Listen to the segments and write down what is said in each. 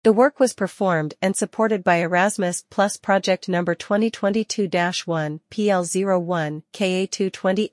The work was performed and supported by Erasmus Plus Project number 2022-1 PL01 KA220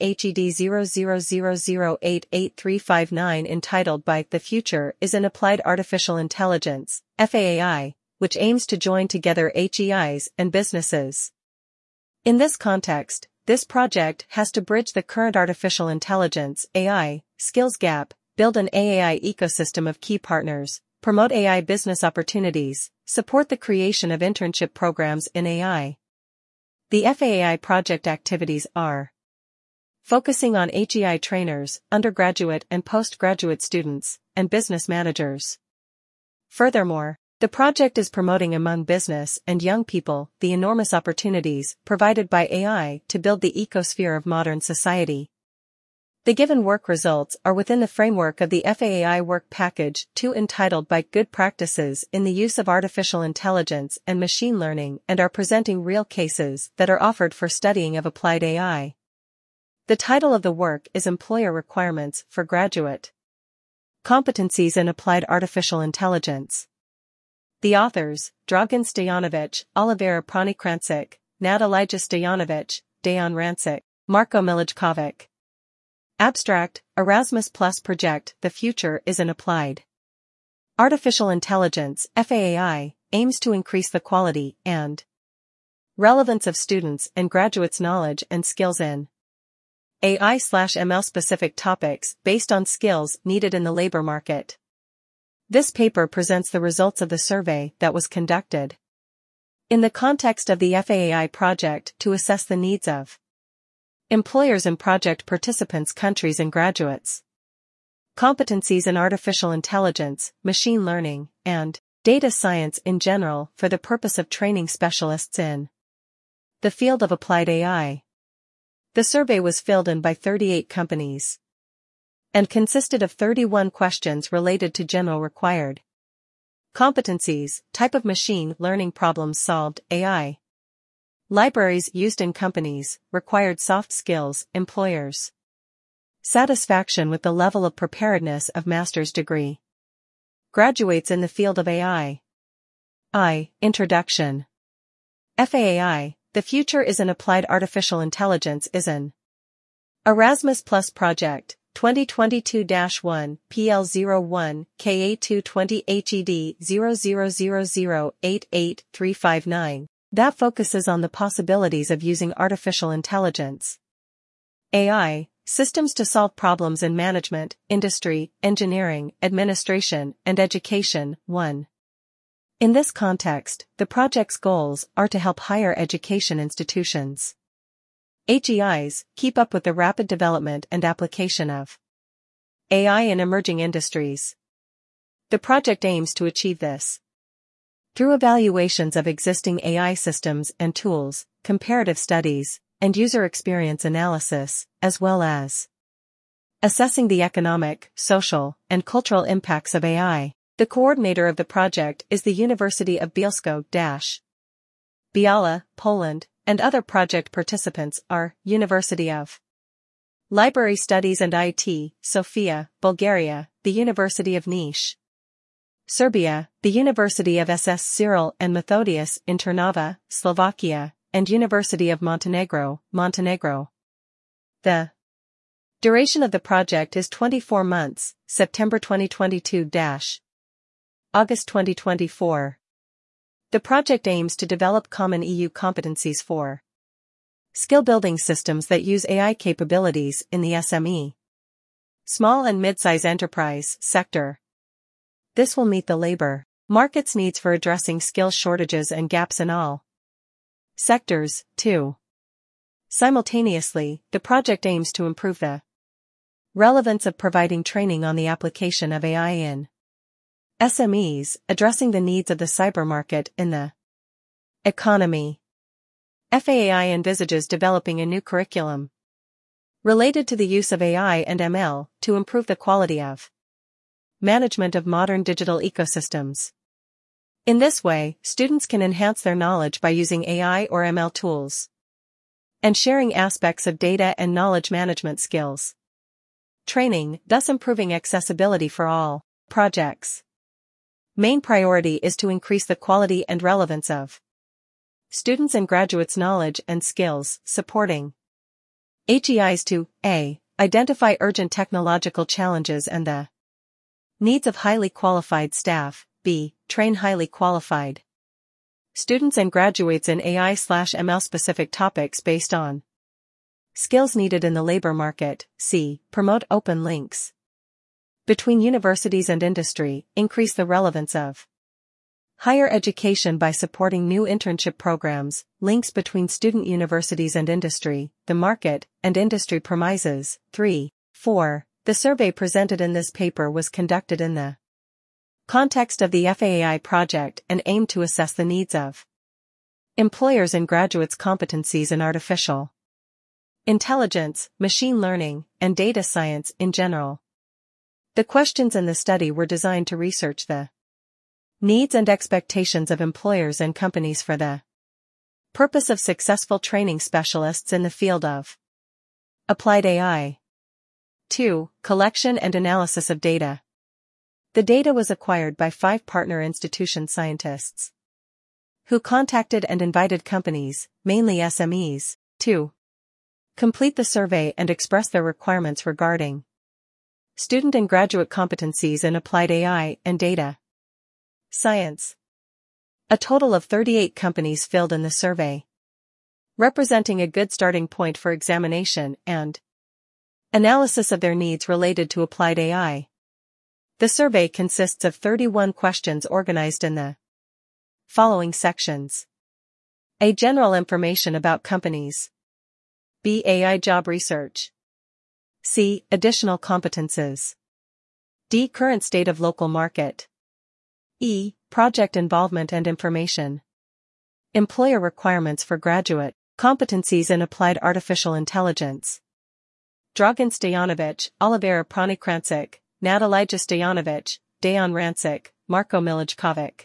HED000088359 entitled by The Future is in Applied Artificial Intelligence, FAAI, which aims to join together HEIs and businesses. In this context, this project has to bridge the current artificial intelligence AI skills gap, build an AI ecosystem of key partners, promote AI business opportunities, support the creation of internship programs in AI. The FAAI project activities are focusing on HEI trainers, undergraduate and postgraduate students, and business managers. Furthermore, the project is promoting among business and young people the enormous opportunities provided by AI to build the ecosphere of modern society. The given work results are within the framework of the FAAI Work Package 2 entitled by Good Practices in the Use of Artificial Intelligence and Machine Learning and are presenting real cases that are offered for studying of applied AI. The title of the work is Employer Requirements for Graduate Competencies in Applied Artificial Intelligence. The authors, Dragan Stojanovic, Olivera Pranikrancic, Nat Elijah Stojanovic, Dejan Rancic, Marko Miljkovic. Abstract, Erasmus Plus Project The Future is in Applied Artificial Intelligence, FAAI, aims to increase the quality and relevance of students and graduates' knowledge and skills in AI/ML specific topics based on skills needed in the labor market. This paper presents the results of the survey that was conducted in the context of the FAAI project to assess the needs of employers and project participants, countries and graduates. Competencies in artificial intelligence, machine learning, and data science in general for the purpose of training specialists in the field of applied AI. The survey was filled in by 38 companies and consisted of 31 questions related to general required competencies, type of machine learning problems solved, AI. Libraries used in companies, required soft skills, employers. Satisfaction with the level of preparedness of master's degree. Graduates in the field of AI. Introduction. FAAI, The Future is in Applied Artificial Intelligence is an Erasmus Plus Project, 2022-1 PL01 KA220 HED000088359. That focuses on the possibilities of using artificial intelligence, AI, systems to solve problems in management, industry, engineering, administration, and education. 1. In this context, the project's goals are to help higher education institutions, HEIs, keep up with the rapid development and application of AI in emerging industries. The project aims to achieve this through evaluations of existing AI systems and tools, comparative studies, and user experience analysis, as well as assessing the economic, social, and cultural impacts of AI. The coordinator of the project is the University of Bielsko-Biała, Poland, and other project participants are University of Library Studies and IT, Sofia, Bulgaria, the University of Niš, Serbia, the University of SS Cyril and Methodius in Trnava, Slovakia, and University of Montenegro, Montenegro. The duration of the project is 24 months, September 2022-August 2024. The project aims to develop common EU competencies for skill-building systems that use AI capabilities in the SME, small and mid-size enterprise sector. This will meet the labor market's needs for addressing skill shortages and gaps in all sectors, too. Simultaneously, the project aims to improve the relevance of providing training on the application of AI in SMEs, addressing the needs of the cyber market in the economy. FAAI envisages developing a new curriculum related to the use of AI and ML to improve the quality of management of modern digital ecosystems. In this way, students can enhance their knowledge by using AI or ML tools and sharing aspects of data and knowledge management skills. Training, thus improving accessibility for all projects. Main priority is to increase the quality and relevance of students' and graduates' knowledge and skills, supporting HEIs to a. Identify urgent technological challenges and the needs of highly qualified staff, b. Train highly qualified students and graduates in AI/ML specific topics based on skills needed in the labor market, c. Promote open links between universities and industry, increase the relevance of higher education by supporting new internship programs, links between student universities and industry, the market, and industry premises. 3. 4. The survey presented in this paper was conducted in the context of the FAI project and aimed to assess the needs of employers and graduates' competencies in artificial intelligence, machine learning, and data science in general. The questions in the study were designed to research the needs and expectations of employers and companies for the purpose of successful training specialists in the field of applied AI. 2. Collection and analysis of data. The data was acquired by 5 partner institution scientists who contacted and invited companies, mainly SMEs, to complete the survey and express their requirements regarding student and graduate competencies in applied AI and data science. A total of 38 companies filled in the survey, representing a good starting point for examination and analysis of their needs related to applied AI. The survey consists of 31 questions organized in the following sections. A. General information about companies. B. AI job research. C. Additional competences. D. Current state of local market. E. Project involvement and information. Employer requirements for graduate competencies in applied artificial intelligence. Dragan Stojanovic, Olivera Pranikrancic, Natalija Stojanovic, Dejan Rancic, Marko Miljkovic.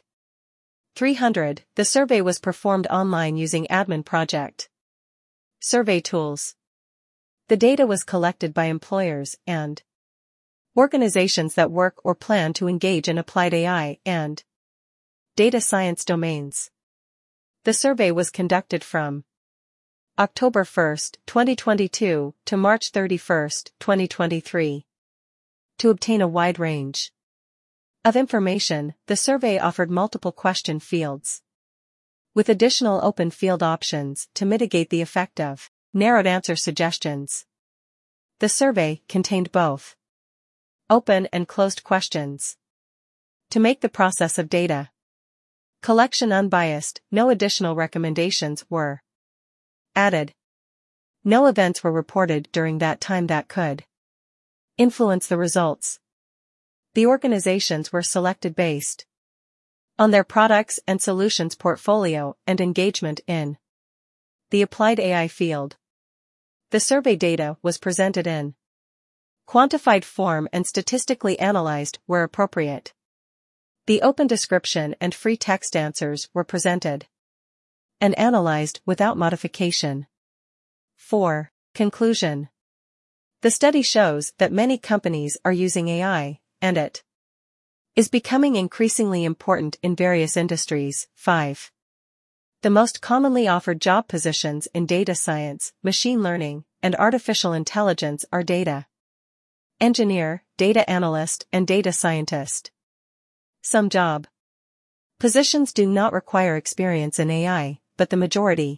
300. The survey was performed online using Admin Project. Survey tools. The data was collected by employers and organizations that work or plan to engage in applied AI and data science domains. The survey was conducted from October 1, 2022 to March 31, 2023. To obtain a wide range of information, the survey offered multiple question fields with additional open field options to mitigate the effect of narrowed answer suggestions. The survey contained both open and closed questions. To make the process of data collection unbiased, no additional recommendations were added. No events were reported during that time that could influence the results. The organizations were selected based on their products and solutions portfolio and engagement in the applied AI field. The survey data was presented in quantified form and statistically analyzed where appropriate. The open description and free text answers were presented and analyzed without modification. 4. Conclusion. The study shows that many companies are using AI, and it is becoming increasingly important in various industries. 5. The most commonly offered job positions in data science, machine learning, and artificial intelligence are data engineer, data analyst, and data scientist. Some job positions do not require experience in AI, but the majority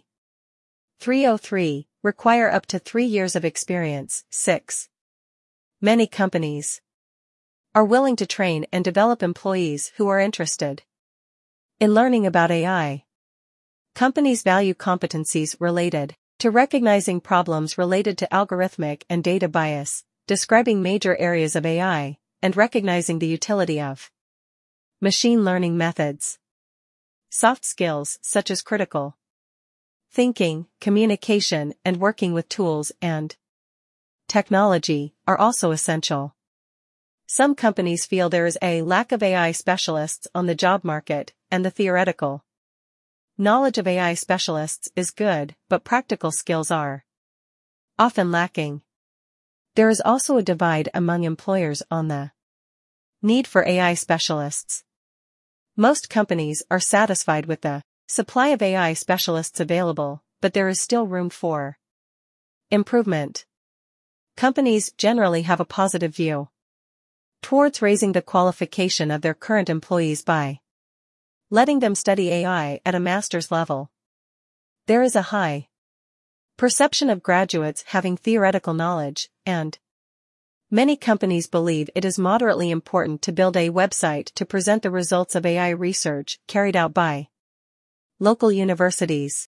303 require up to 3 years of experience. 6. Many companies are willing to train and develop employees who are interested in learning about AI. Companies value competencies related to recognizing problems related to algorithmic and data bias, describing major areas of AI, and recognizing the utility of machine learning methods. Soft skills such as critical thinking, communication, and working with tools and technology are also essential. Some companies feel there is a lack of AI specialists on the job market, and the theoretical knowledge of AI specialists is good, but practical skills are often lacking. There is also a divide among employers on the need for AI specialists. Most companies are satisfied with the supply of AI specialists available, but there is still room for improvement. Companies generally have a positive view towards raising the qualification of their current employees by letting them study AI at a master's level. There is a high perception of graduates having theoretical knowledge, and many companies believe it is moderately important to build a website to present the results of AI research carried out by local universities.